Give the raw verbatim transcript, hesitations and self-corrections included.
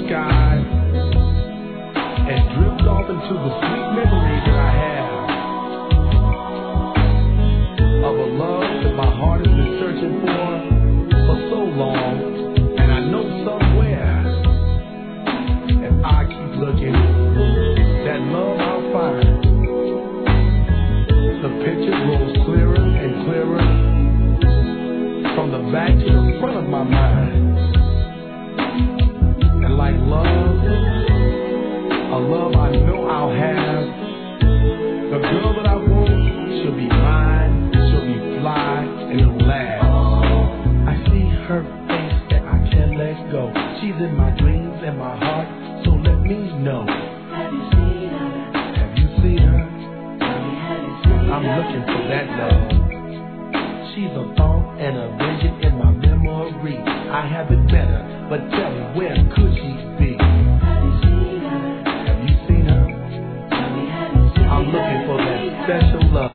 sky and drift off into the sweet memory that I have of a love that my heart has been searching for for so long. And I know somewhere, if I keep looking, that love I'll find. The picture grows clearer and clearer from the back to the front of my mind. And like love, a love I know I'll have, the girl that I want, she'll be mine, she'll be fly, and it'll last. I see her face that I can't let go. She's in my dreams and my heart, so let me know. Have you seen her? Have you seen her? Tell me, have you seen her? I'm looking for that love. She's a thought and a vision in my memory. I haven't met her, but tell me where